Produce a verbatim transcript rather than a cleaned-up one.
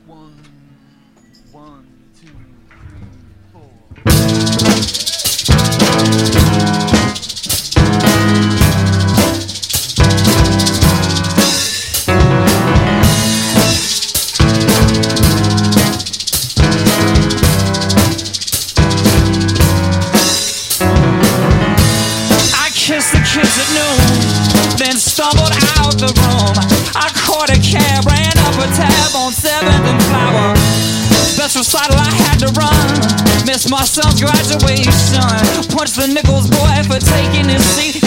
One, one, two, three, four. I kissed the kids at noon, then stumbled out the room. I caught a cab, ran up a tab on seventh and Flower. Best recital I had to run. Missed my son's graduation. Punched the Nichols boy for taking his seat.